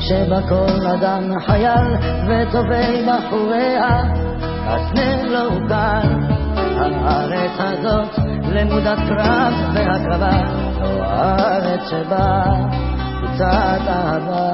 שבה כל אדם חייל וטובי בחוריה, הסנה לא הוקל. הארץ הזאת למודת קרב והקרבה, זו הארץ שבה קבוצת אהבה.